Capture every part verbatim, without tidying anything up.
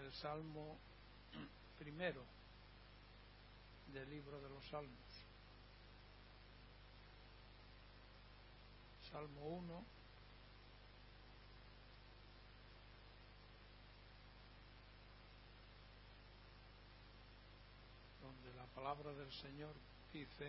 el Salmo primero del libro de los Salmos. Salmo uno. Donde la palabra del Señor dice: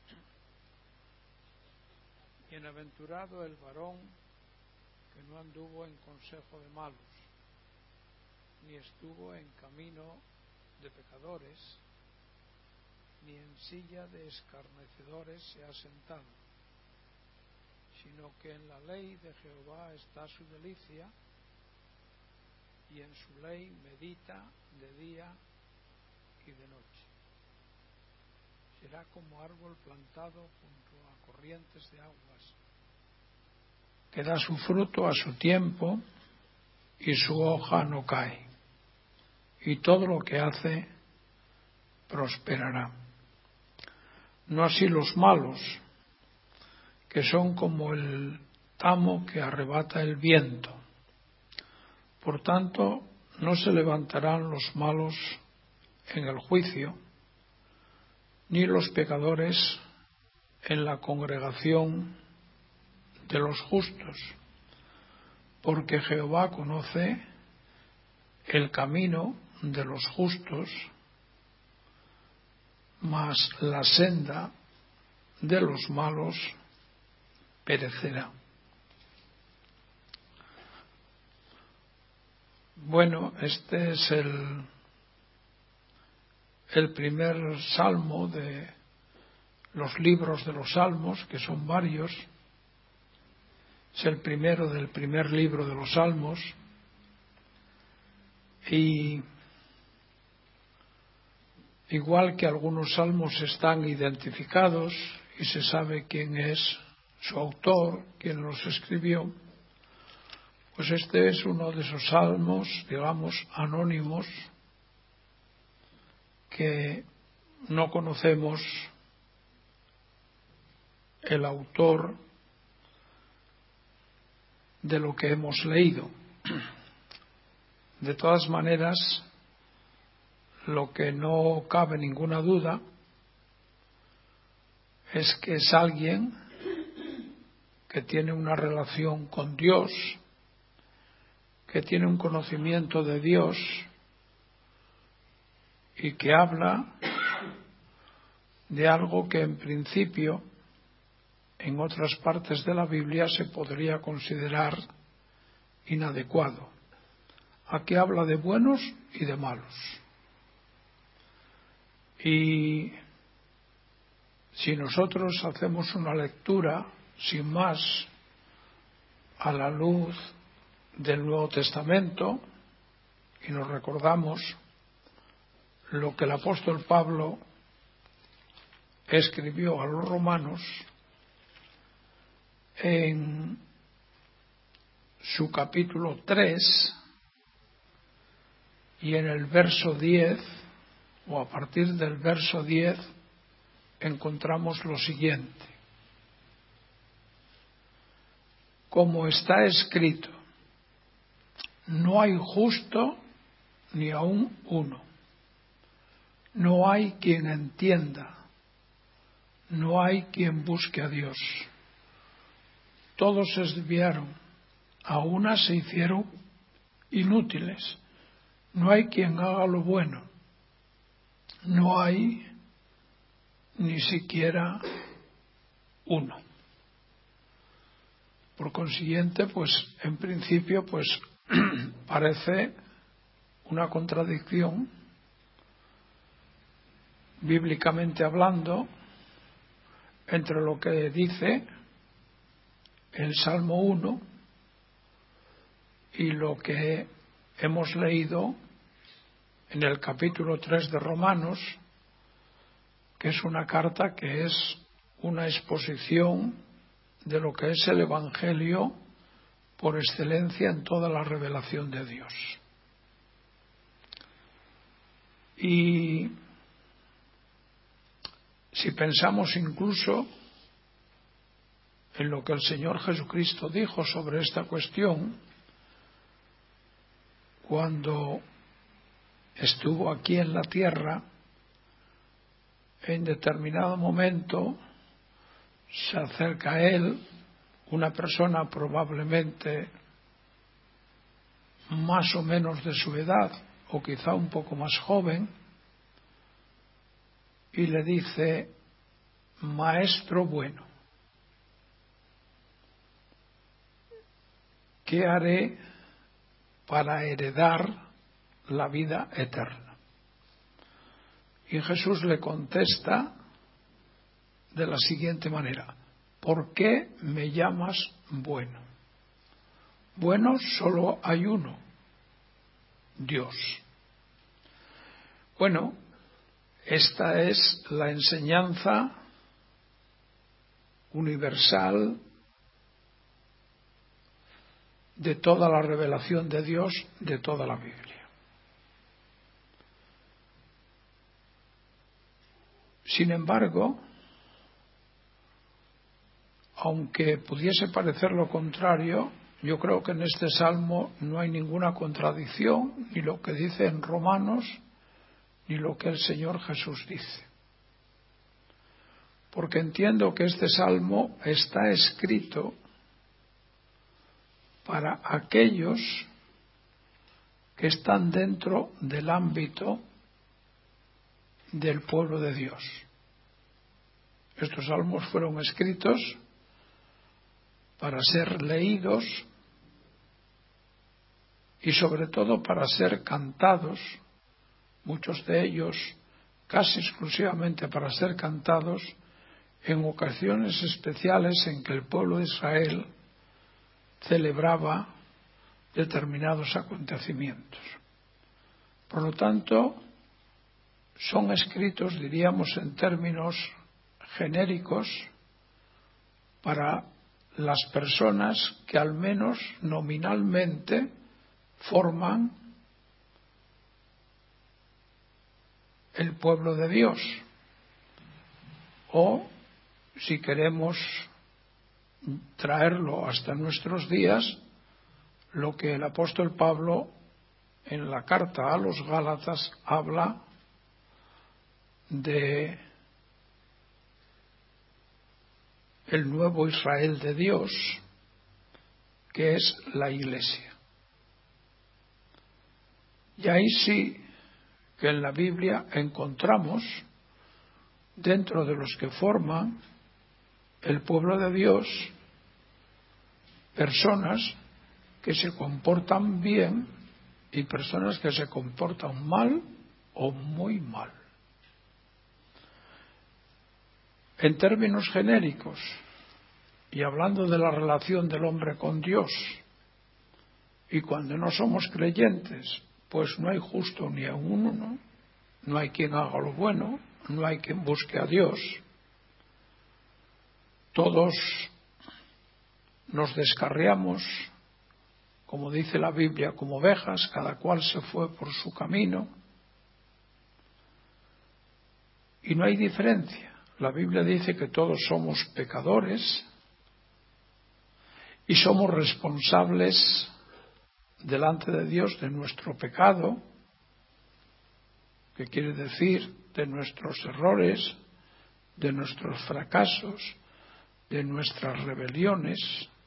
bienaventurado el varón que no anduvo en consejo de malos, ni estuvo en camino de pecadores, ni en silla de escarnecedores se ha sentado, sino que en la ley de Jehová está su delicia, y en su ley medita de día y de noche. Será como árbol plantado junto a corrientes de aguas, que da su fruto a su tiempo y su hoja no cae, y todo lo que hace prosperará. No así los malos, que son como el tamo que arrebata el viento. Por tanto, no se levantarán los malos en el juicio, ni los pecadores en la congregación de los justos, porque Jehová conoce el camino de los justos, mas la senda de los malos perecerá. Bueno, este es el, el primer salmo de los libros de los salmos, que son varios. Es el primero del primer libro de los salmos, y igual que algunos salmos están identificados y se sabe quién es su autor, quién los escribió, pues este es uno de esos salmos, digamos, anónimos, que no conocemos el autor de lo que hemos leído. De todas maneras, lo que no cabe ninguna duda es que es alguien que tiene una relación con Dios, que tiene un conocimiento de Dios y que habla de algo que en principio en otras partes de la Biblia se podría considerar inadecuado. Aquí habla de buenos y de malos. Y si nosotros hacemos una lectura sin más a la luz del Nuevo Testamento y nos recordamos lo que el apóstol Pablo escribió a los romanos en su capítulo tres y en el verso diez, o a partir del verso diez, encontramos lo siguiente: como está escrito, no hay justo ni aun uno, no hay quien entienda, no hay quien busque a Dios. Todos se desviaron, a una se hicieron inútiles. No hay quien haga lo bueno, no hay ni siquiera uno. Por consiguiente, pues en principio, pues parece una contradicción, bíblicamente hablando, entre lo que dice el Salmo uno y lo que hemos leído en el capítulo tres de Romanos, que es una carta que es una exposición de lo que es el Evangelio por excelencia en toda la revelación de Dios. Y si pensamos incluso en lo que el Señor Jesucristo dijo sobre esta cuestión, cuando estuvo aquí en la tierra, en determinado momento se acerca a él una persona probablemente más o menos de su edad, o quizá un poco más joven, y le dice: Maestro bueno, ¿qué haré para heredar la vida eterna? Y Jesús le contesta de la siguiente manera: ¿por qué me llamas bueno? Bueno solo hay uno, Dios. Bueno, esta es la enseñanza universal de toda la revelación de Dios, de toda la Biblia. Sin embargo, aunque pudiese parecer lo contrario, yo creo que en este salmo no hay ninguna contradicción, ni lo que dice en Romanos, ni lo que el Señor Jesús dice. Porque entiendo que este salmo está escrito para aquellos que están dentro del ámbito del pueblo de Dios. Estos salmos fueron escritos para ser leídos y sobre todo para ser cantados, muchos de ellos casi exclusivamente para ser cantados en ocasiones especiales en que el pueblo de Israel celebraba determinados acontecimientos. Por lo tanto, son escritos, diríamos en términos genéricos, para las personas que al menos nominalmente forman el pueblo de Dios, o si queremos traerlo hasta nuestros días, lo que el apóstol Pablo en la carta a los Gálatas habla de el nuevo Israel de Dios, que es la Iglesia. Y ahí sí que en la Biblia encontramos, dentro de los que forman el pueblo de Dios, personas que se comportan bien y personas que se comportan mal o muy mal. En términos genéricos, y hablando de la relación del hombre con Dios, y cuando no somos creyentes, pues no hay justo ni a uno, ¿no? No hay quien haga lo bueno, no hay quien busque a Dios. Todos nos descarriamos, como dice la Biblia, como ovejas, cada cual se fue por su camino. Y no hay diferencia. La Biblia dice que todos somos pecadores y somos responsables delante de Dios de nuestro pecado, que quiere decir de nuestros errores, de nuestros fracasos, de nuestras rebeliones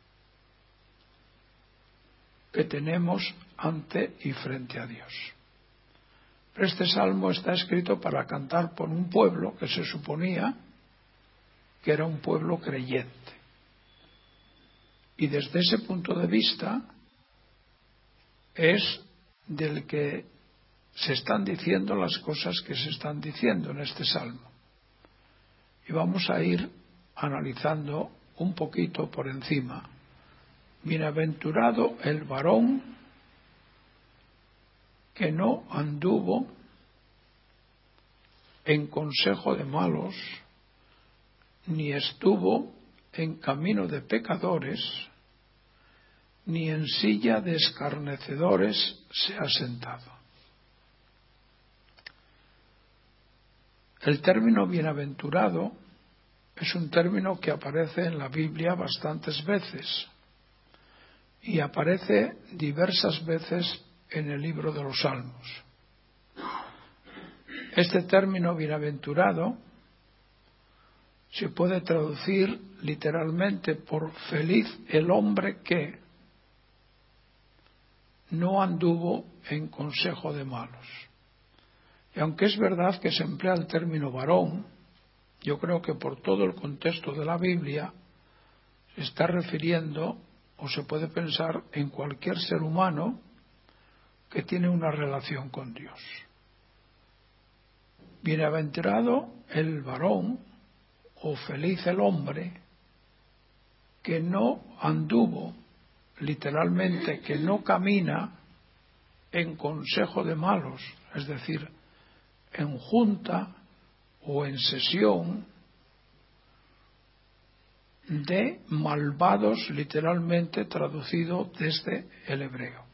que tenemos ante y frente a Dios. Pero este salmo está escrito para cantar por un pueblo que se suponía que era un pueblo creyente. Y desde ese punto de vista es del que se están diciendo las cosas que se están diciendo en este salmo. Y vamos a ir analizando un poquito por encima. Bienaventurado el varón que no anduvo en consejo de malos, ni estuvo en camino de pecadores, ni en silla de escarnecedores se ha sentado. El término bienaventurado es un término que aparece en la Biblia bastantes veces y aparece diversas veces en el libro de los Salmos. Este término bienaventurado se puede traducir literalmente por feliz el hombre que no anduvo en consejo de malos. Y aunque es verdad que se emplea el término varón, yo creo que por todo el contexto de la Biblia se está refiriendo, o se puede pensar, en cualquier ser humano que tiene una relación con Dios. Bienaventurado el varón, o feliz el hombre, que no anduvo, literalmente, que no camina en consejo de malos, es decir, en junta o en sesión de malvados, literalmente traducido desde el hebreo.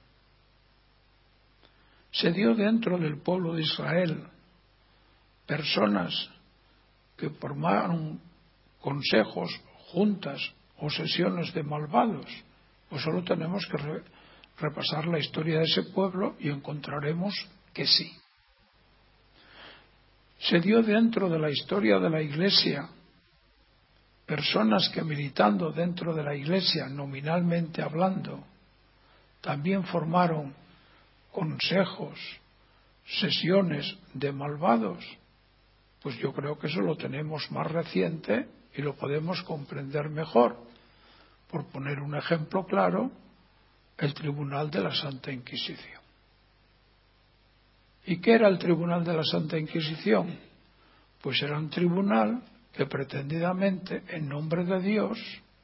Se dio dentro del pueblo de Israel personas que formaron consejos, juntas o sesiones de malvados. Pues solo tenemos que re- repasar la historia de ese pueblo y encontraremos que sí. Se dio dentro de la historia de la Iglesia personas que, militando dentro de la Iglesia, nominalmente hablando, también formaron consejos, sesiones de malvados. Pues yo creo que eso lo tenemos más reciente y lo podemos comprender mejor. Por poner un ejemplo claro, el Tribunal de la Santa Inquisición. ¿Y qué era el Tribunal de la Santa Inquisición? Pues era un tribunal que pretendidamente, en nombre de Dios,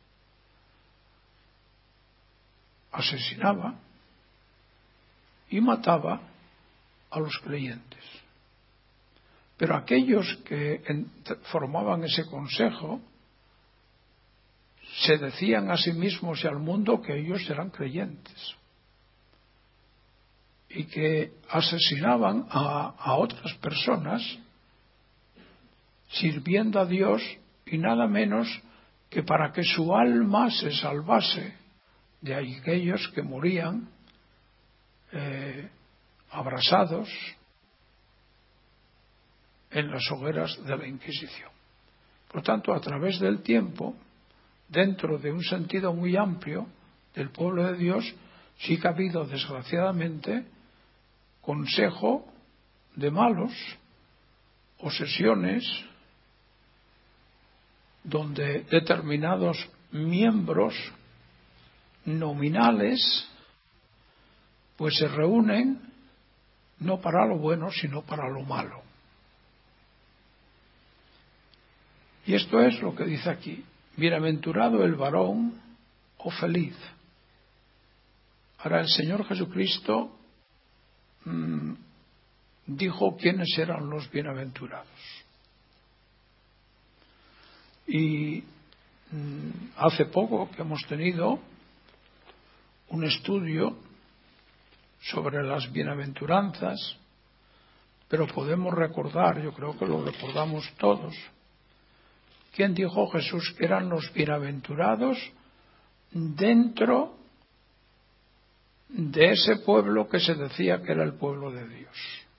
asesinaba y mataba a los creyentes. Pero aquellos que formaban ese consejo se decían a sí mismos y al mundo que ellos eran creyentes y que asesinaban a, a otras personas sirviendo a Dios, y nada menos que para que su alma se salvase de aquellos que morían eh, abrasados en las hogueras de la Inquisición. Por tanto, a través del tiempo, dentro de un sentido muy amplio del pueblo de Dios, sí que ha habido, desgraciadamente, consejo de malos o sesiones donde determinados miembros nominales pues se reúnen no para lo bueno sino para lo malo. Y esto es lo que dice aquí: bienaventurado el varón o feliz. Ahora el Señor Jesucristo mmm, dijo quiénes eran los bienaventurados. Y mmm, hace poco que hemos tenido un estudio sobre las bienaventuranzas, pero podemos recordar, yo creo que lo recordamos todos, ¿quién dijo Jesús que eran los bienaventurados dentro de ese pueblo que se decía que era el pueblo de Dios?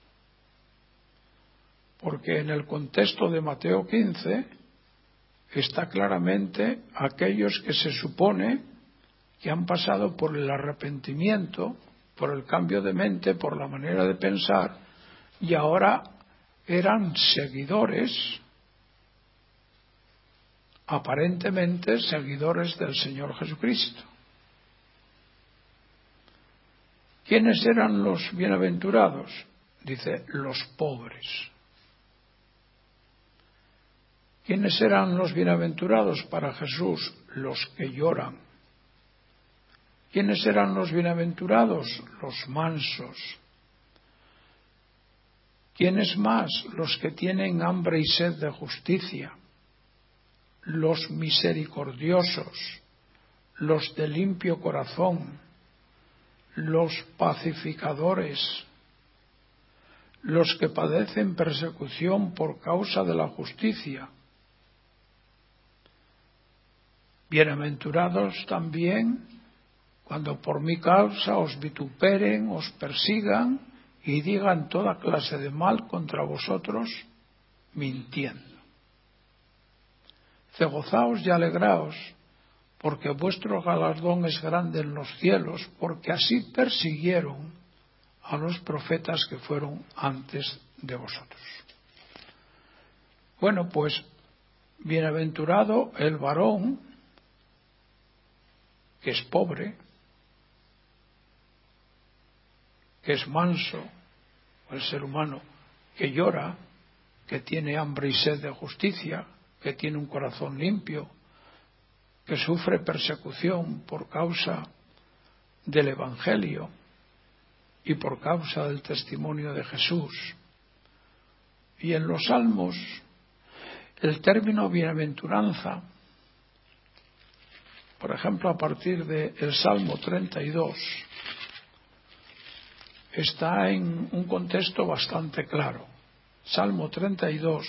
Porque en el contexto de Mateo quince está claramente aquellos que se supone que han pasado por el arrepentimiento, por el cambio de mente, por la manera de pensar, y ahora eran seguidores, aparentemente seguidores del Señor Jesucristo. ¿Quiénes eran los bienaventurados? Dice, los pobres. ¿Quiénes eran los bienaventurados para Jesús? Los que lloran. ¿Quiénes eran los bienaventurados? Los mansos. ¿Quiénes más? Los que tienen hambre y sed de justicia. Los misericordiosos. Los de limpio corazón. Los pacificadores. Los que padecen persecución por causa de la justicia. Bienaventurados también cuando por mi causa os vituperen, os persigan y digan toda clase de mal contra vosotros, mintiendo. Gozaos y alegraos, porque vuestro galardón es grande en los cielos, porque así persiguieron a los profetas que fueron antes de vosotros. Bueno, pues bienaventurado el varón que es pobre, que es manso, el ser humano que llora, que tiene hambre y sed de justicia, que tiene un corazón limpio, que sufre persecución por causa del Evangelio y por causa del testimonio de Jesús. Y en los Salmos, el término bienaventuranza, por ejemplo, a partir del Salmo treinta y dos, está en un contexto bastante claro. Salmo treinta y dos,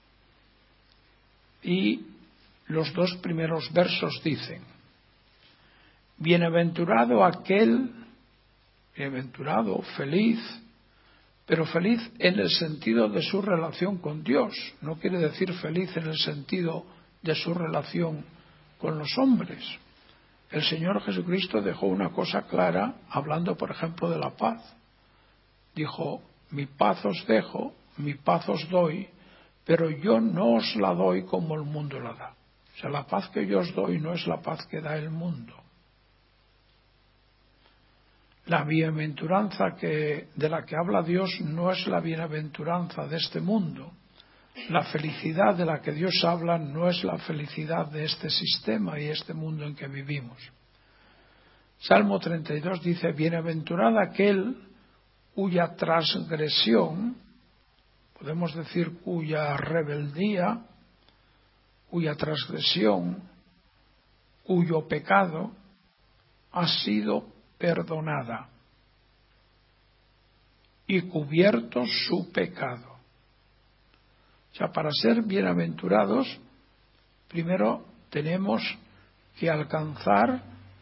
y los dos primeros versos dicen: bienaventurado aquel, bienaventurado, feliz, pero feliz en el sentido de su relación con Dios. No quiere decir feliz en el sentido de su relación con los hombres. El Señor Jesucristo dejó una cosa clara, hablando, por ejemplo, de la paz. Dijo: mi paz os dejo, mi paz os doy, pero yo no os la doy como el mundo la da. O sea, la paz que yo os doy no es la paz que da el mundo. La bienaventuranza que, de la que habla Dios no es la bienaventuranza de este mundo. La felicidad de la que Dios habla no es la felicidad de este sistema y este mundo en que vivimos. Salmo treinta y dos dice: bienaventurado aquel cuya transgresión, podemos decir cuya rebeldía, cuya transgresión, cuyo pecado ha sido perdonada y cubierto su pecado. O sea, para ser bienaventurados, primero tenemos que alcanzar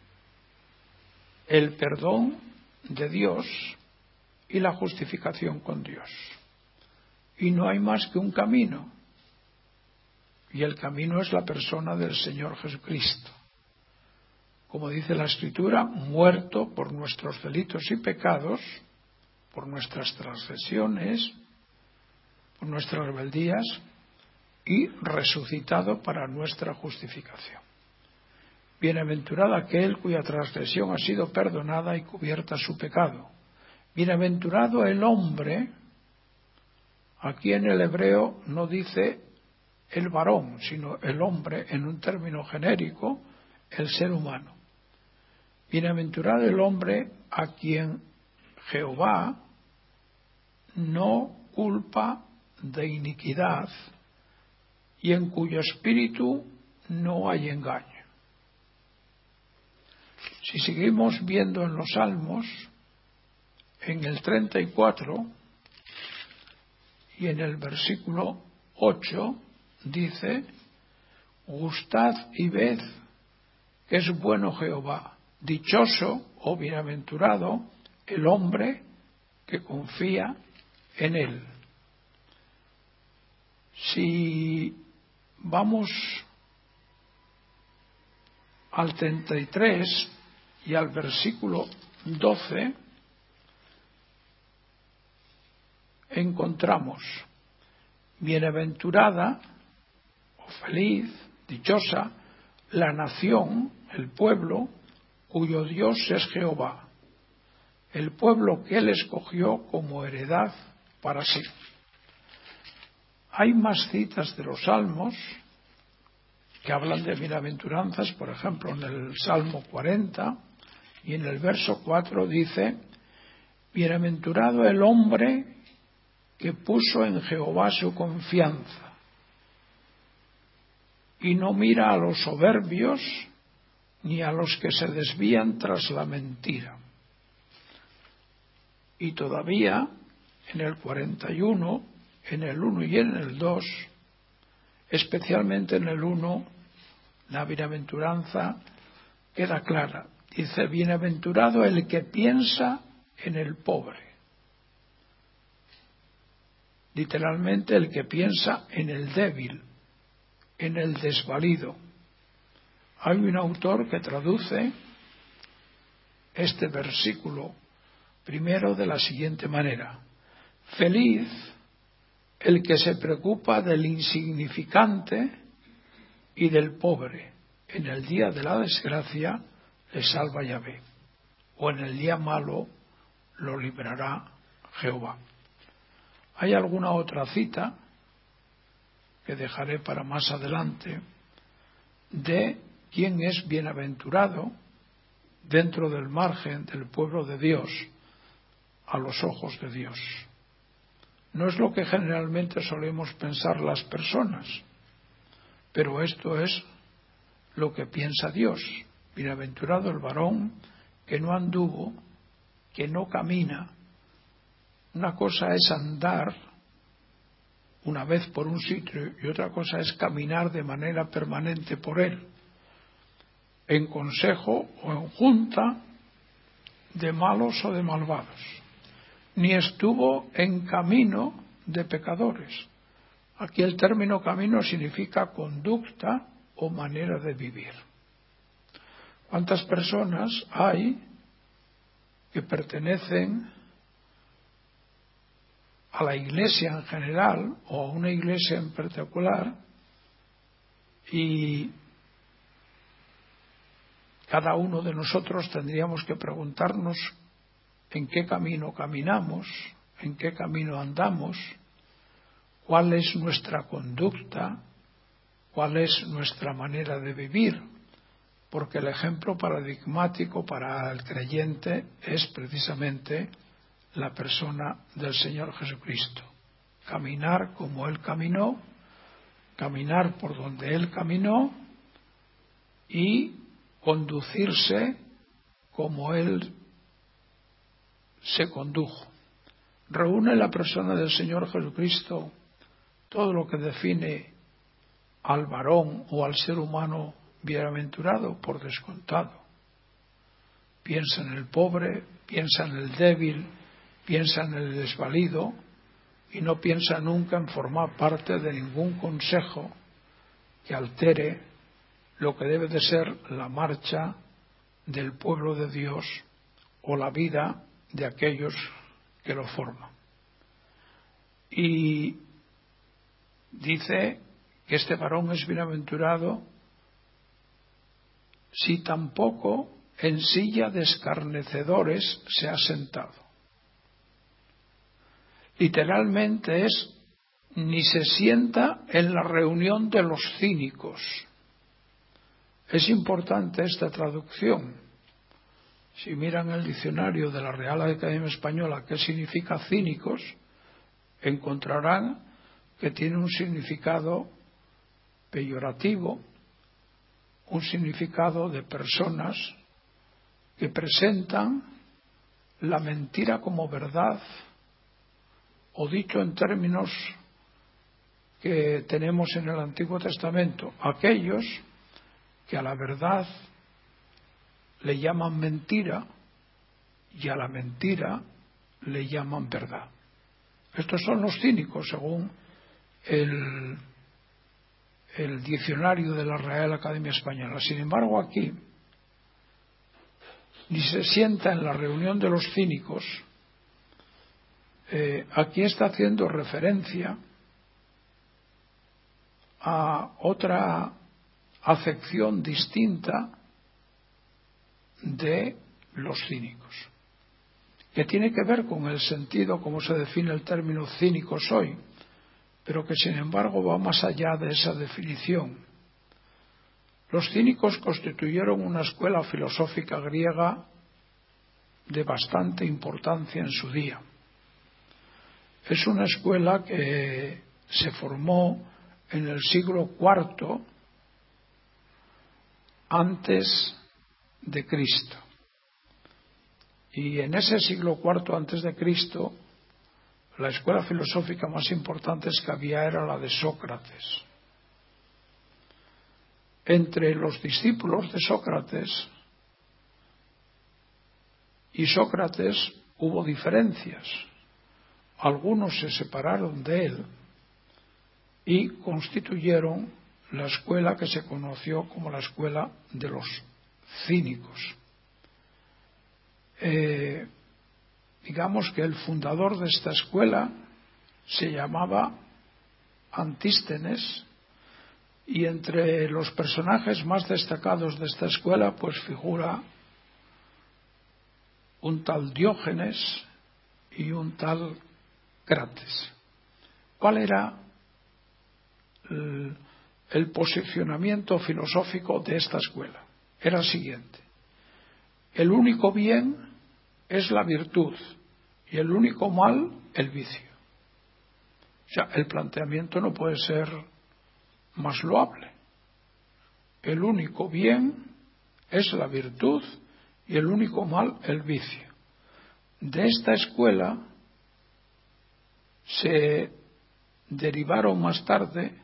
el perdón de Dios y la justificación con Dios. Y no hay más que un camino. Y el camino es la persona del Señor Jesucristo. Como dice la Escritura, muerto por nuestros delitos y pecados, por nuestras transgresiones, por nuestras rebeldías, y resucitado para nuestra justificación. Bienaventurado aquel cuya transgresión ha sido perdonada y cubierta su pecado. Bienaventurado el hombre, aquí en el hebreo no dice el varón, sino el hombre en un término genérico, el ser humano. Bienaventurado el hombre a quien Jehová no culpa de iniquidad y en cuyo espíritu no hay engaño. Si seguimos viendo en los Salmos, en el treinta y cuatro y en el versículo ocho dice: gustad y ved que es bueno Jehová, dichoso o bienaventurado el hombre que confía en él. Si vamos al treinta y tres y al versículo doce, encontramos: bienaventurada o feliz, dichosa, la nación, el pueblo, cuyo Dios es Jehová, el pueblo que él escogió como heredad para sí. Hay más citas de los Salmos que hablan de bienaventuranzas. Por ejemplo, en el Salmo cuarenta y en el verso cuatro dice: bienaventurado el hombre que puso en Jehová su confianza y no mira a los soberbios ni a los que se desvían tras la mentira. Y todavía en el cuarenta y uno, en el uno y en el dos, especialmente en el uno, la bienaventuranza queda clara. Dice: bienaventurado el que piensa en el pobre. literalmente el que piensa en el débil, en el desvalido. Hay un autor que traduce este versículo primero de la siguiente manera: feliz el que se preocupa del insignificante y del pobre, en el día de la desgracia le salva Yahvé, o en el día malo lo librará Jehová. Hay alguna otra cita que dejaré para más adelante de quién es bienaventurado dentro del margen del pueblo de Dios a los ojos de Dios. No es lo que generalmente solemos pensar las personas, pero esto es lo que piensa Dios. Bienaventurado el varón que no anduvo, que no camina. Una cosa es andar una vez por un sitio y otra cosa es caminar de manera permanente por él, en consejo o en junta de malos o de malvados, ni estuvo en camino de pecadores. Aquí el término camino significa conducta o manera de vivir. ¿Cuántas personas hay que pertenecen a la iglesia en general o a una iglesia en particular y cada uno de nosotros tendríamos que preguntarnos en qué camino caminamos, en qué camino andamos, cuál es nuestra conducta, cuál es nuestra manera de vivir? Porque el ejemplo paradigmático para el creyente es precisamente la persona del Señor Jesucristo. Caminar como Él caminó, caminar por donde Él caminó y conducirse como Él se condujo. Reúne la persona del Señor Jesucristo todo lo que define al varón o al ser humano bienaventurado, por descontado. Piensa en el pobre, piensa en el débil, piensa en el desvalido y no piensa nunca en formar parte de ningún consejo que altere lo que debe de ser la marcha del pueblo de Dios o la vida de aquellos que lo forman. Y dice que este varón es bienaventurado si tampoco en silla de escarnecedores se ha sentado. Literalmente es ni se sienta en la reunión de los cínicos. Es importante esta traducción. Si miran el diccionario de la Real Academia Española qué significa cínicos, encontrarán que tiene un significado peyorativo, un significado de personas que presentan la mentira como verdad, o dicho en términos que tenemos en el Antiguo Testamento, aquellos que a la verdad le llaman mentira y a la mentira le llaman verdad. Estos son los cínicos, según el, el diccionario de la Real Academia Española. Sin embargo, aquí ni se sienta en la reunión de los cínicos. Eh, aquí está haciendo referencia a otra acepción distinta de los cínicos, que tiene que ver con el sentido, como se define el término cínicos hoy, pero que sin embargo va más allá de esa definición. Los cínicos constituyeron una escuela filosófica griega de bastante importancia en su día. Es una escuela que se formó en el siglo cuarto antes de Cristo. Y en ese siglo cuarto antes de Cristo, la escuela filosófica más importante que había era la de Sócrates. Entre los discípulos de Sócrates y Sócrates hubo diferencias. algunos se separaron de él y constituyeron la escuela que se conoció como la escuela de los cínicos. Eh, digamos que el fundador de esta escuela se llamaba Antístenes, y entre los personajes más destacados de esta escuela pues figura un tal Diógenes y un tal Crates. ¿Cuál era el, el posicionamiento filosófico de esta escuela? Era el siguiente: el único bien es la virtud y el único mal el vicio. O sea, el planteamiento no puede ser más loable. El único bien es la virtud y el único mal el vicio. De esta escuela se derivaron más tarde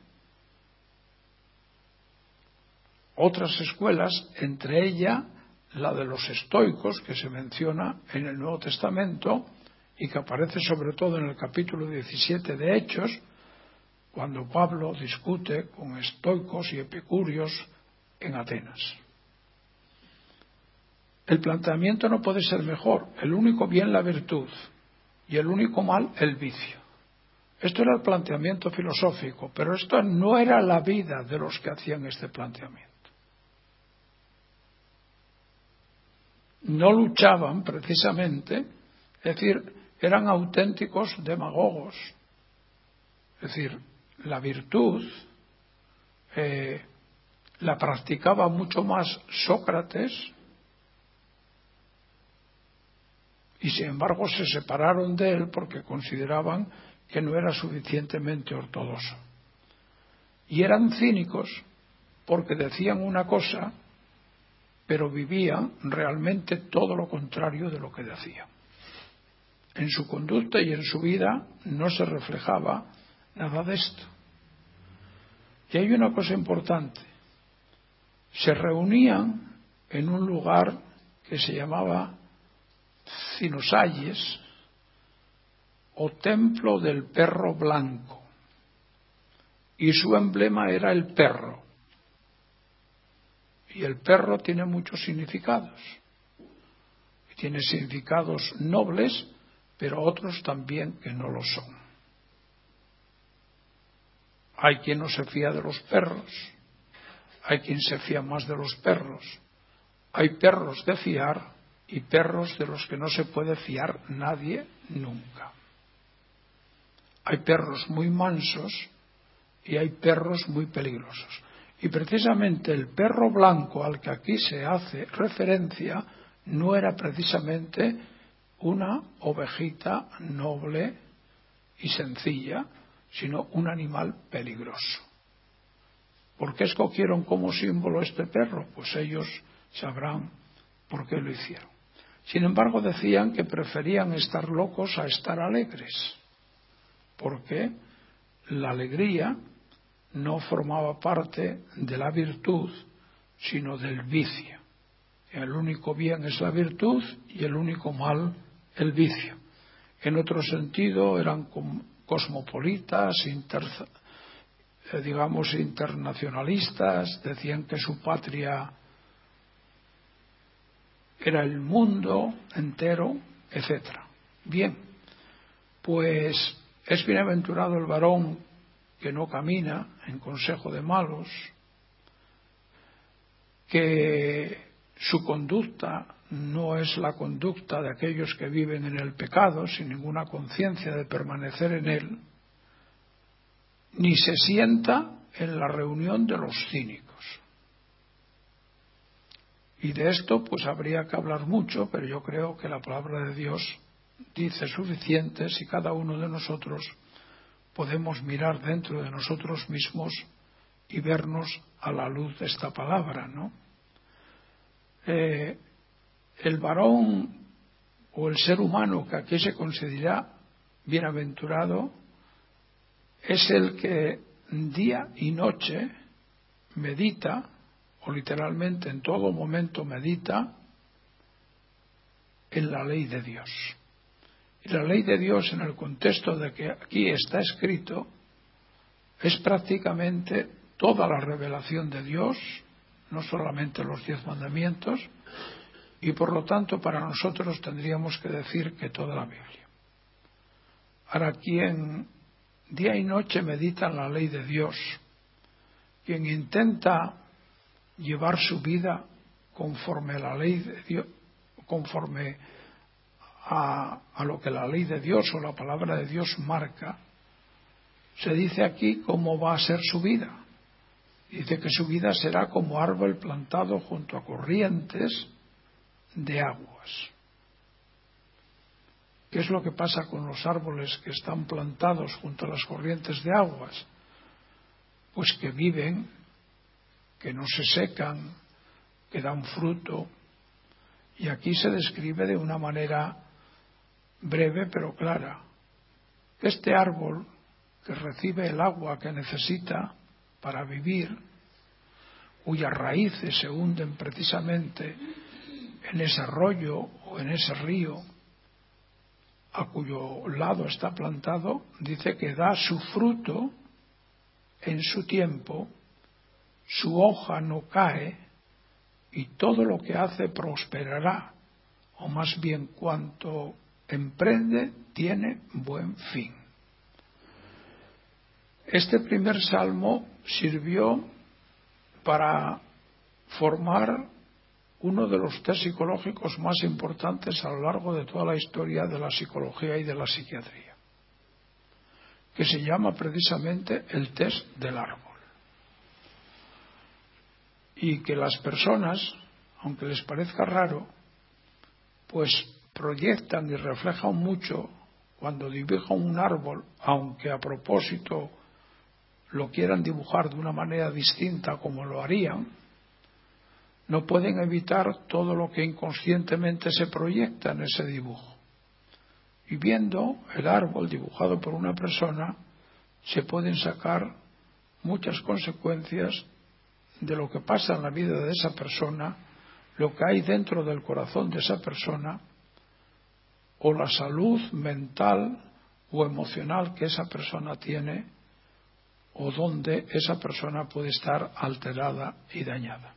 otras escuelas, entre ellas la de los estoicos, que se menciona en el Nuevo Testamento y que aparece sobre todo en el capítulo diecisiete de Hechos, cuando Pablo discute con estoicos y epicúreos en Atenas. El planteamiento no puede ser mejor: el único bien la virtud y el único mal el vicio. Esto era el planteamiento filosófico, pero esto no era la vida de los que hacían este planteamiento. No luchaban precisamente, es decir, eran auténticos demagogos. Es decir, la virtud eh, la practicaba mucho más Sócrates, y sin embargo se separaron de él porque consideraban que no era suficientemente ortodoxo. Y eran cínicos porque decían una cosa, pero vivían realmente todo lo contrario de lo que decían. En su conducta y en su vida no se reflejaba nada de esto. Y hay una cosa importante: se reunían en un lugar que se llamaba Cinosalles, o templo del perro blanco, y su emblema era el perro. Y el perro tiene muchos significados, y tiene significados nobles, pero otros también que no lo son. Hay quien no se fía de los perros, hay quien se fía más de los perros. Hay perros de fiar y perros de los que no se puede fiar nadie nunca. Hay perros muy mansos y hay perros muy peligrosos. Y precisamente el perro blanco al que aquí se hace referencia no era precisamente una ovejita noble y sencilla, sino un animal peligroso. ¿Por qué escogieron como símbolo este perro? Pues ellos sabrán por qué lo hicieron. Sin embargo, decían que preferían estar locos a estar alegres, porque la alegría no formaba parte de la virtud, sino del vicio. El único bien es la virtud y el único mal el vicio. En otro sentido, eran cosmopolitas, inter, digamos internacionalistas, decían que su patria era el mundo entero, etcétera. Bien, pues es bienaventurado el varón que no camina en consejo de malos, que su conducta no es la conducta de aquellos que viven en el pecado, sin ninguna conciencia de permanecer en él, ni se sienta en la reunión de los cínicos. Y de esto pues habría que hablar mucho, pero yo creo que la palabra de Dios dice suficiente si cada uno de nosotros podemos mirar dentro de nosotros mismos y vernos a la luz de esta palabra, ¿no? Eh, el varón o el ser humano que aquí se considera bienaventurado es el que día y noche medita, o literalmente en todo momento medita, en la ley de Dios. Y la ley de Dios, en el contexto de que aquí está escrito, es prácticamente toda la revelación de Dios, no solamente los diez mandamientos, y por lo tanto para nosotros tendríamos que decir que toda la Biblia. Ahora, quien día y noche medita en la ley de Dios, quien intenta llevar su vida conforme a la ley de Dios, conforme a, a lo que la ley de Dios o la palabra de Dios marca, se dice aquí cómo va a ser su vida. Dice que su vida será como árbol plantado junto a corrientes de aguas. ¿Qué es lo que pasa con los árboles que están plantados junto a las corrientes de aguas? Pues que viven, que no se secan, que dan fruto. Y aquí se describe de una manera breve pero clara. Este árbol que recibe el agua que necesita para vivir, cuyas raíces se hunden precisamente en ese arroyo o en ese río a cuyo lado está plantado, dice que da su fruto en su tiempo, su hoja no cae y todo lo que hace prosperará, o más bien cuanto emprende tiene buen fin. Este primer salmo sirvió para formar uno de los test psicológicos más importantes a lo largo de toda la historia de la psicología y de la psiquiatría, que se llama precisamente el test del árbol. Y que las personas, aunque les parezca raro, pues proyectan y reflejan mucho cuando dibujan un árbol, aunque a propósito lo quieran dibujar de una manera distinta como lo harían, no pueden evitar todo lo que inconscientemente se proyecta en ese dibujo. Y viendo el árbol dibujado por una persona, se pueden sacar muchas consecuencias de lo que pasa en la vida de esa persona, lo que hay dentro del corazón de esa persona, o la salud mental o emocional que esa persona tiene, o donde esa persona puede estar alterada y dañada.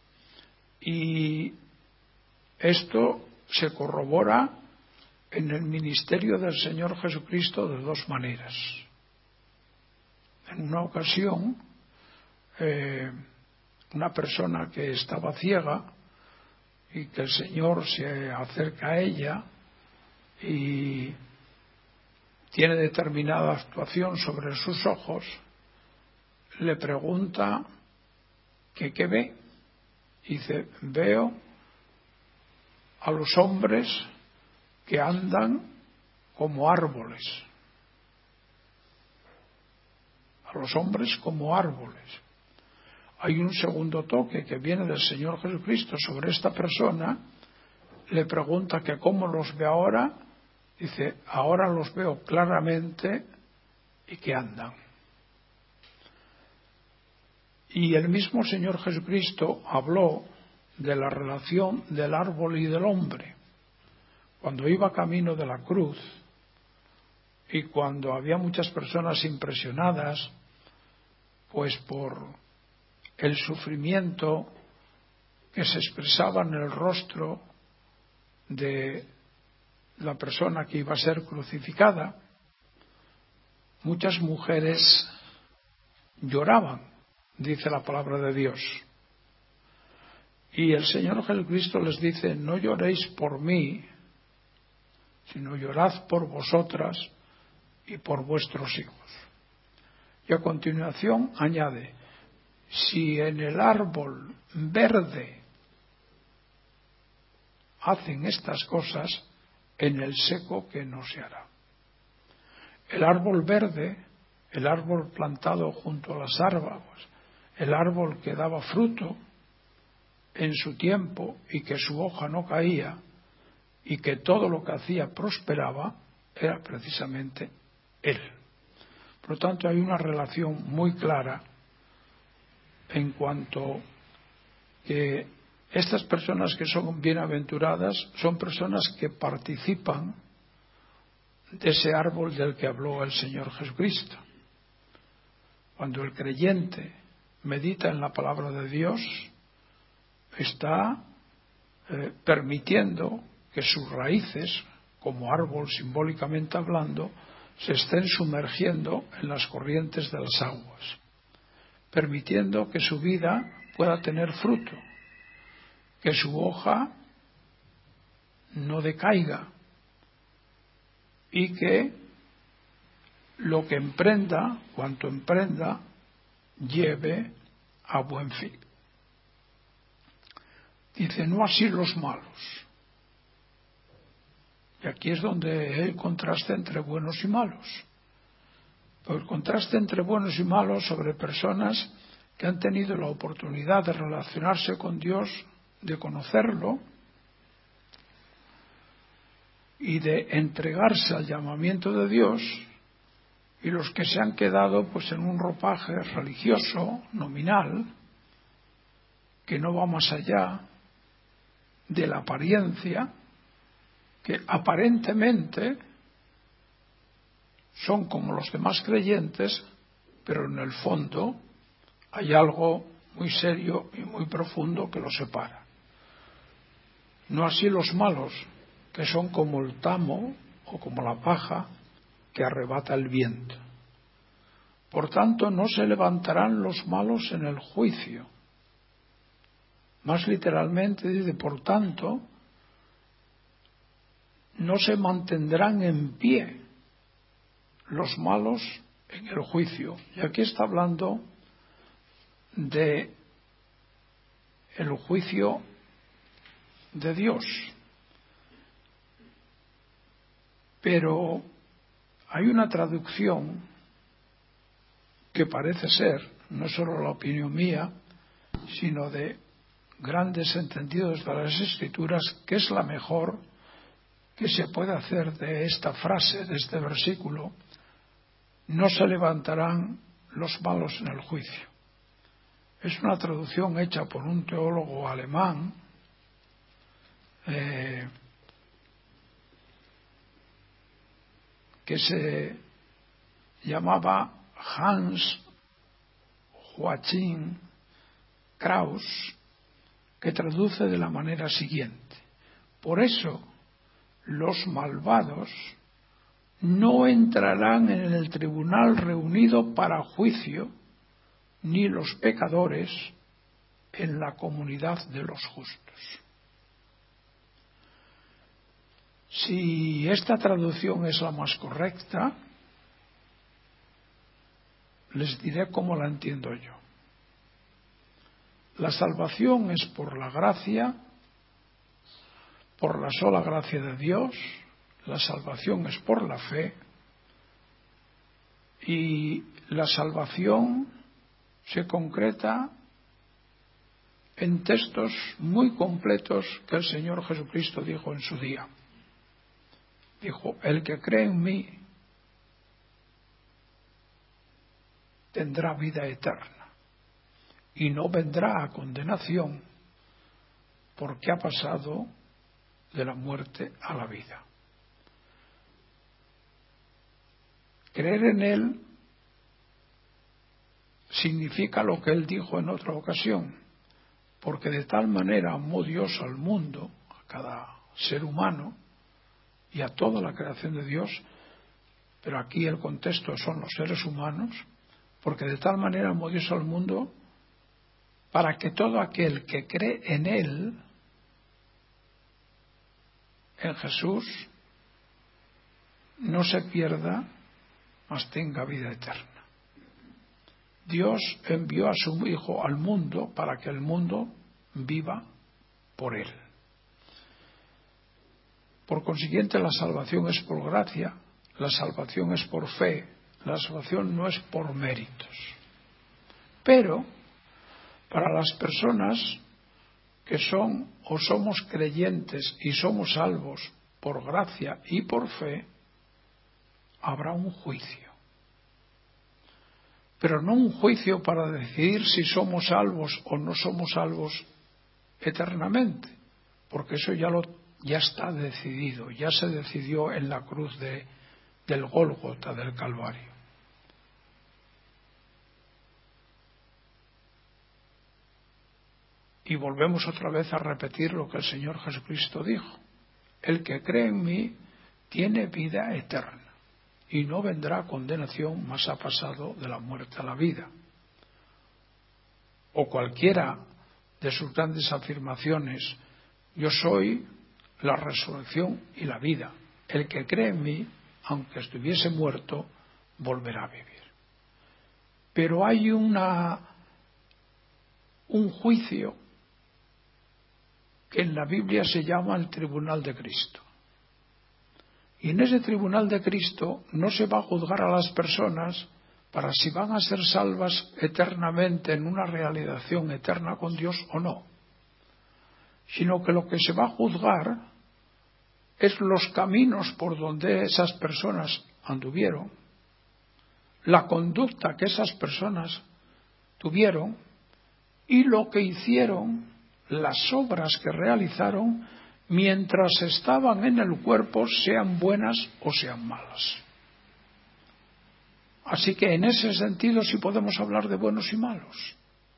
Y esto se corrobora en el ministerio del Señor Jesucristo de dos maneras. En una ocasión, eh, una persona que estaba ciega y que el Señor se acerca a ella y tiene determinada actuación sobre sus ojos, le pregunta que qué ve. Dice, veo a los hombres que andan como árboles. A los hombres como árboles. Hay un segundo toque que viene del Señor Jesucristo sobre esta persona. Le pregunta que cómo los ve ahora. Dice, ahora los veo claramente y que andan. Y el mismo Señor Jesucristo habló de la relación del árbol y del hombre. Cuando iba camino de la cruz y cuando había muchas personas impresionadas, pues por el sufrimiento que se expresaba en el rostro de la persona que iba a ser crucificada, muchas mujeres lloraban, dice la palabra de Dios. Y el Señor Jesucristo les dice, no lloréis por mí, sino llorad por vosotras y por vuestros hijos. Y a continuación añade, si en el árbol verde hacen estas cosas, en el seco que no se hará. El árbol verde, el árbol plantado junto a las árboles, el árbol que daba fruto en su tiempo y que su hoja no caía y que todo lo que hacía prosperaba, era precisamente él. Por lo tanto, hay una relación muy clara en cuanto que estas personas que son bienaventuradas son personas que participan de ese árbol del que habló el Señor Jesucristo. Cuando el creyente medita en la palabra de Dios, está eh, permitiendo que sus raíces, como árbol simbólicamente hablando, se estén sumergiendo en las corrientes de las aguas, permitiendo que su vida pueda tener fruto, que su hoja no decaiga y que lo que emprenda, cuanto emprenda, lleve a buen fin. Dice, no así los malos. Y aquí es donde el contraste entre buenos y malos. Pero el contraste entre buenos y malos sobre personas que han tenido la oportunidad de relacionarse con Dios, de conocerlo y de entregarse al llamamiento de Dios, y los que se han quedado pues en un ropaje religioso, nominal, que no va más allá de la apariencia, que aparentemente son como los demás creyentes, pero en el fondo hay algo muy serio y muy profundo que los separa. No así los malos, que son como el tamo o como la paja que arrebata el viento. Por tanto, no se levantarán los malos en el juicio. Más literalmente dice, por tanto, no se mantendrán en pie los malos en el juicio. Y aquí está hablando de el juicio de Dios. Pero hay una traducción que parece ser, no solo la opinión mía, sino de grandes entendidos de las Escrituras, que es la mejor que se puede hacer de esta frase, de este versículo: no se levantarán los malos en el juicio. Es una traducción hecha por un teólogo alemán, eh, que se llamaba Hans Joachim Kraus, que traduce de la manera siguiente: por eso los malvados no entrarán en el tribunal reunido para juicio, ni los pecadores en la comunidad de los justos. Si esta traducción es la más correcta, les diré cómo la entiendo yo. La salvación es por la gracia, por la sola gracia de Dios. La salvación es por la fe, y la salvación se concreta en textos muy completos que el Señor Jesucristo dijo en su día. Dijo, el que cree en mí tendrá vida eterna y no vendrá a condenación, porque ha pasado de la muerte a la vida. Creer en Él significa lo que Él dijo en otra ocasión, porque de tal manera amó Dios al mundo, a cada ser humano y a toda la creación de Dios, pero aquí el contexto son los seres humanos, porque de tal manera amó Dios al mundo para que todo aquel que cree en Él, en Jesús, no se pierda, mas tenga vida eterna. Dios envió a su Hijo al mundo para que el mundo viva por Él. Por consiguiente, la salvación es por gracia, la salvación es por fe, la salvación no es por méritos. Pero, para las personas que son o somos creyentes y somos salvos por gracia y por fe, habrá un juicio. Pero no un juicio para decidir si somos salvos o no somos salvos eternamente, porque eso ya lo ya está decidido, ya se decidió en la cruz de del Gólgota, del Calvario. Y volvemos otra vez a repetir lo que el Señor Jesucristo dijo: el que cree en mí tiene vida eterna y no vendrá condenación, mas ha pasado de la muerte a la vida. O cualquiera de sus grandes afirmaciones: yo soy la resurrección y la vida. El que cree en mí, aunque estuviese muerto, volverá a vivir. Pero hay una, un juicio que en la Biblia se llama el tribunal de Cristo. Y en ese tribunal de Cristo no se va a juzgar a las personas para si van a ser salvas eternamente en una realización eterna con Dios o no, sino que lo que se va a juzgar es los caminos por donde esas personas anduvieron, la conducta que esas personas tuvieron y lo que hicieron, las obras que realizaron mientras estaban en el cuerpo, sean buenas o sean malas. Así que en ese sentido sí podemos hablar de buenos y malos.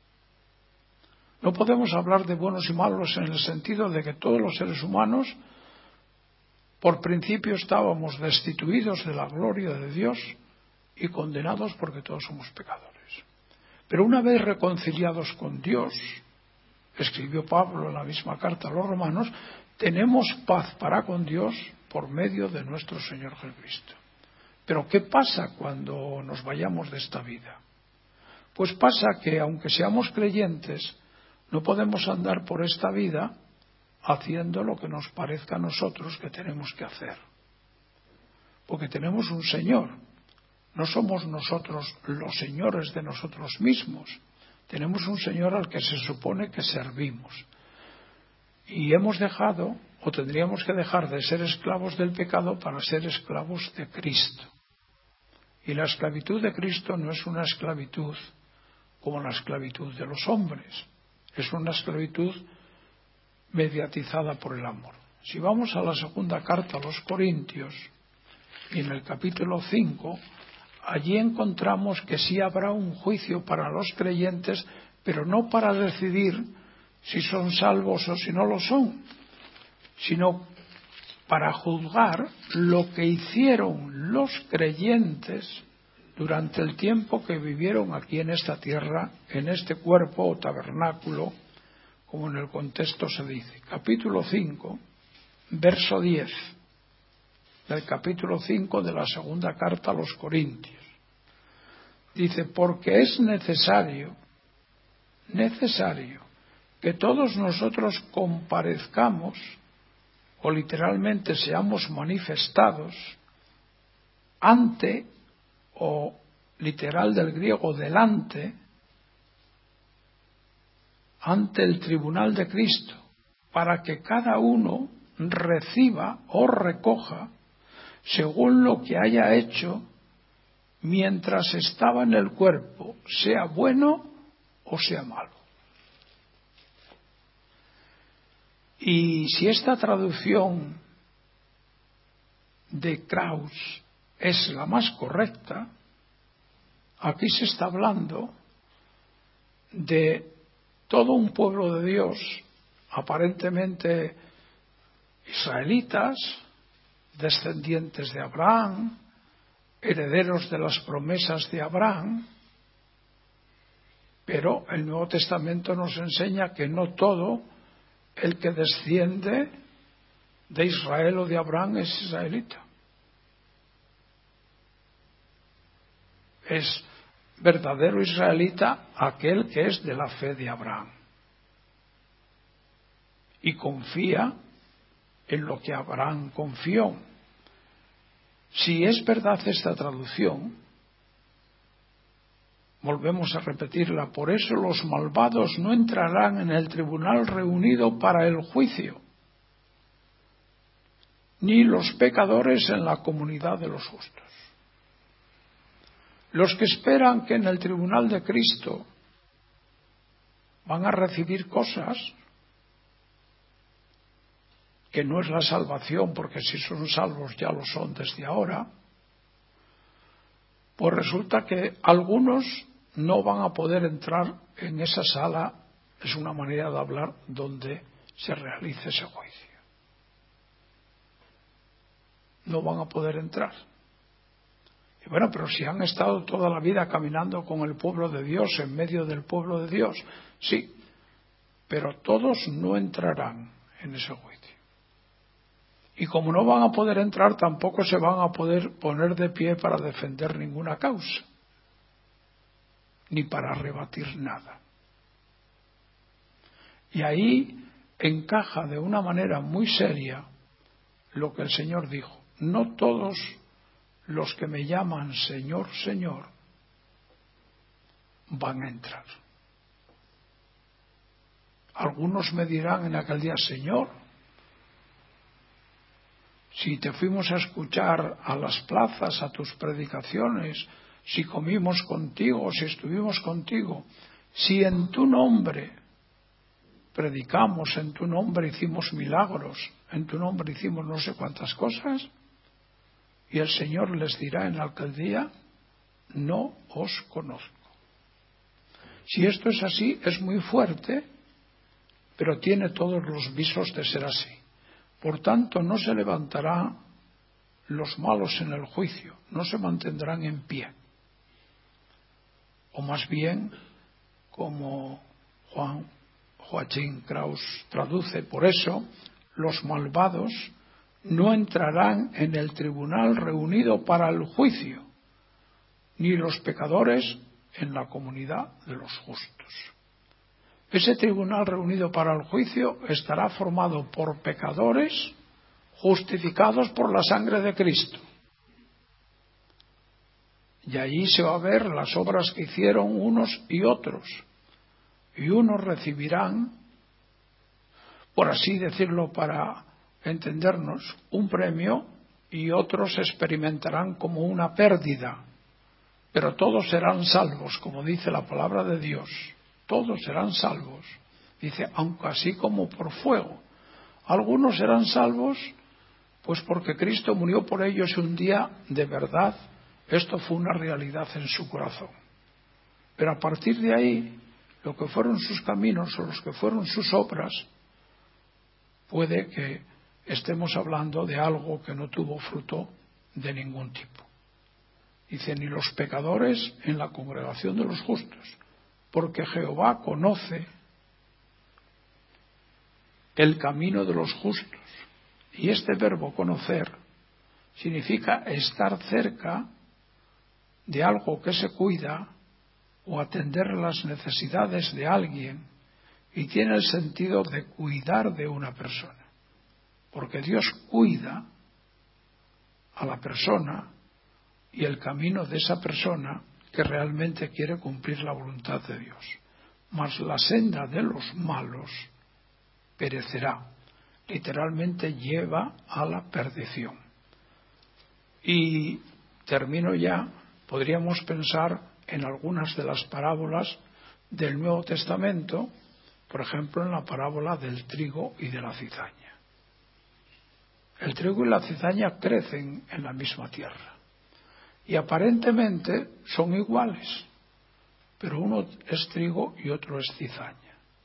No podemos hablar de buenos y malos en el sentido de que todos los seres humanos, por principio, estábamos destituidos de la gloria de Dios y condenados porque todos somos pecadores. Pero una vez reconciliados con Dios, escribió Pablo en la misma carta a los romanos, tenemos paz para con Dios por medio de nuestro Señor Jesucristo. Pero ¿qué pasa cuando nos vayamos de esta vida? Pues pasa que, aunque seamos creyentes, no podemos andar por esta vida haciendo lo que nos parezca a nosotros que tenemos que hacer. Porque tenemos un Señor. No somos nosotros los señores de nosotros mismos. Tenemos un Señor al que se supone que servimos. Y hemos dejado, o tendríamos que dejar de ser esclavos del pecado para ser esclavos de Cristo. Y la esclavitud de Cristo no es una esclavitud como la esclavitud de los hombres. Es una esclavitud mediatizada por el amor. Si vamos a la segunda carta a los Corintios, y en el capítulo cinco, allí encontramos que sí habrá un juicio para los creyentes, pero no para decidir si son salvos o si no lo son, sino para juzgar lo que hicieron los creyentes durante el tiempo que vivieron aquí en esta tierra, en este cuerpo o tabernáculo, como en el contexto se dice. Capítulo cinco, verso diez, del capítulo cinco de la segunda carta a los Corintios. Dice: porque es necesario, necesario, que todos nosotros comparezcamos, o literalmente seamos manifestados, ante, o literal del griego delante, ante el tribunal de Cristo, para que cada uno reciba o recoja según lo que haya hecho mientras estaba en el cuerpo, sea bueno o sea malo. Y si esta traducción de Krauss es la más correcta, aquí se está hablando de todo un pueblo de Dios, aparentemente israelitas, descendientes de Abraham, herederos de las promesas de Abraham, pero el Nuevo Testamento nos enseña que no todo el que desciende de Israel o de Abraham es israelita. Es verdadero israelita aquel que es de la fe de Abraham y confía en lo que Abraham confió. Si es verdad esta traducción, volvemos a repetirla: por eso los malvados no entrarán en el tribunal reunido para el juicio, ni los pecadores en la comunidad de los justos. Los que esperan que en el tribunal de Cristo van a recibir cosas que no es la salvación, porque si son salvos ya lo son desde ahora, Pues resulta que algunos no van a poder entrar en esa sala, es una manera de hablar, donde se realice ese juicio. No van a poder entrar. Y bueno, pero si han estado toda la vida caminando con el pueblo de Dios, en medio del pueblo de Dios, sí, pero todos no entrarán en ese juicio. Y como no van a poder entrar, tampoco se van a poder poner de pie para defender ninguna causa, ni para rebatir nada. Y ahí encaja de una manera muy seria lo que el Señor dijo: no todos los que me llaman Señor, Señor, van a entrar. Algunos me dirán en aquel día: Señor, si te fuimos a escuchar a las plazas, a tus predicaciones, si comimos contigo, si estuvimos contigo, si en tu nombre predicamos, en tu nombre hicimos milagros, en tu nombre hicimos no sé cuántas cosas, y el Señor les dirá en aquel día: no os conozco. Si esto es así, es muy fuerte, pero tiene todos los visos de ser así. Por tanto, no se levantarán los malos en el juicio, no se mantendrán en pie. O más bien, como Juan Joachim Kraus traduce, por eso, los malvados no entrarán en el tribunal reunido para el juicio, ni los pecadores en la comunidad de los justos. Ese tribunal reunido para el juicio estará formado por pecadores justificados por la sangre de Cristo. Y allí se va a ver las obras que hicieron unos y otros. Y unos recibirán, por así decirlo, para entendernos, un premio, y otros experimentarán como una pérdida. Pero todos serán salvos, como dice la palabra de Dios. Todos serán salvos. Dice, aunque así como por fuego. Algunos serán salvos, pues porque Cristo murió por ellos un día de verdad. Esto fue una realidad en su corazón. Pero a partir de ahí, lo que fueron sus caminos o los que fueron sus obras, puede que estemos hablando de algo que no tuvo fruto de ningún tipo. Dice, ni los pecadores en la congregación de los justos, porque Jehová conoce el camino de los justos. Y este verbo conocer significa estar cerca de algo que se cuida o atender las necesidades de alguien, y tiene el sentido de cuidar de una persona, porque Dios cuida a la persona y el camino de esa persona que realmente quiere cumplir la voluntad de Dios. Mas la senda de los malos perecerá, literalmente lleva a la perdición. Y termino ya. Podríamos pensar en algunas de las parábolas del Nuevo Testamento, por ejemplo en la parábola del trigo y de la cizaña. El trigo y la cizaña crecen en la misma tierra y aparentemente son iguales, pero uno es trigo y otro es cizaña.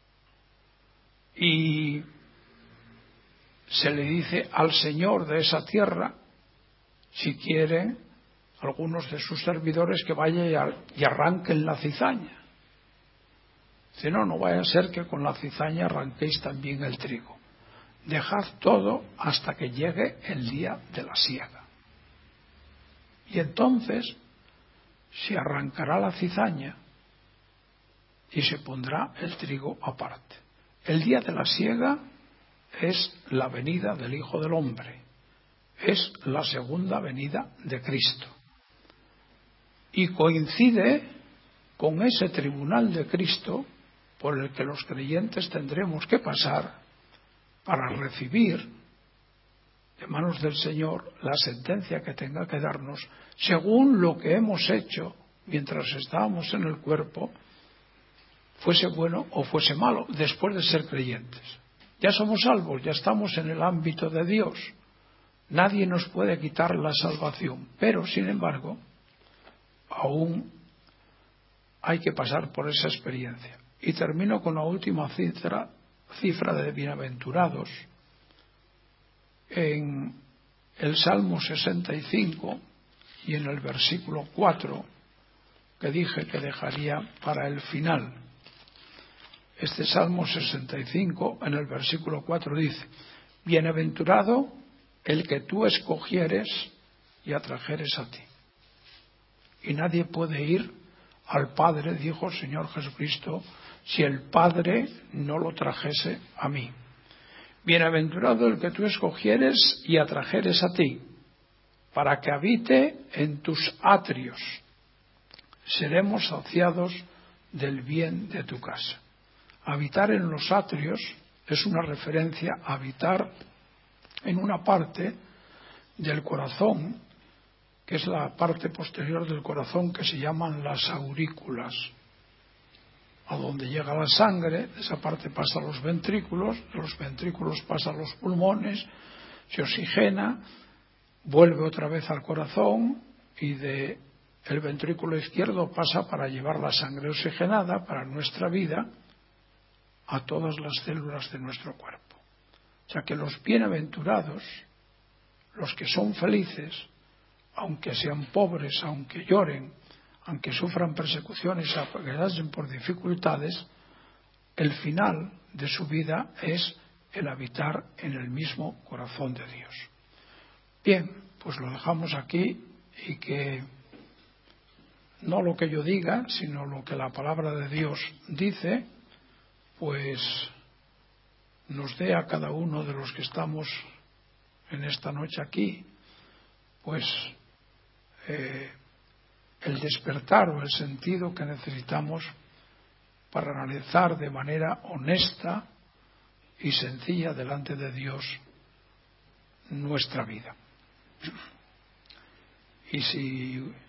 Y se le dice al Señor de esa tierra, si quiere, algunos de sus servidores, que vaya y arranquen la cizaña. Dice, no, no vaya a ser que con la cizaña arranquéis también el trigo. Dejad todo hasta que llegue el día de la siega. Y entonces se arrancará la cizaña y se pondrá el trigo aparte. El día de la siega es la venida del Hijo del Hombre. Es la segunda venida de Cristo. Y coincide con ese tribunal de Cristo por el que los creyentes tendremos que pasar para recibir de manos del Señor la sentencia que tenga que darnos según lo que hemos hecho mientras estábamos en el cuerpo, fuese bueno o fuese malo, después de ser creyentes. Ya somos salvos, ya estamos en el ámbito de Dios. Nadie nos puede quitar la salvación, pero sin embargo, aún hay que pasar por esa experiencia. Y termino con la última cifra, cifra de bienaventurados en el Salmo sesenta y cinco y en el versículo cuatro, que dije que dejaría para el final. Este Salmo sesenta y cinco, en el versículo cuatro dice: bienaventurado el que tú escogieres y atrajeres a ti. Y nadie puede ir al Padre, dijo el Señor Jesucristo, si el Padre no lo trajese a mí. Bienaventurado el que tú escogieres y atrajeres a ti, para que habite en tus atrios. Seremos saciados del bien de tu casa. Habitar en los atrios es una referencia a habitar en una parte del corazón, que es la parte posterior del corazón, que se llaman las aurículas. A donde llega la sangre, de esa parte pasa a los ventrículos, de los ventrículos pasa a los pulmones, se oxigena, vuelve otra vez al corazón y de el ventrículo izquierdo pasa para llevar la sangre oxigenada para nuestra vida a todas las células de nuestro cuerpo. O sea que los bienaventurados, los que son felices, aunque sean pobres, aunque lloren, aunque sufran persecuciones, aunque pasen por dificultades, el final de su vida es el habitar en el mismo corazón de Dios. Bien, pues lo dejamos aquí y que no lo que yo diga, sino lo que la palabra de Dios dice, pues nos dé a cada uno de los que estamos en esta noche aquí, pues eh, el despertar o el sentido que necesitamos para analizar de manera honesta y sencilla delante de Dios nuestra vida. Y si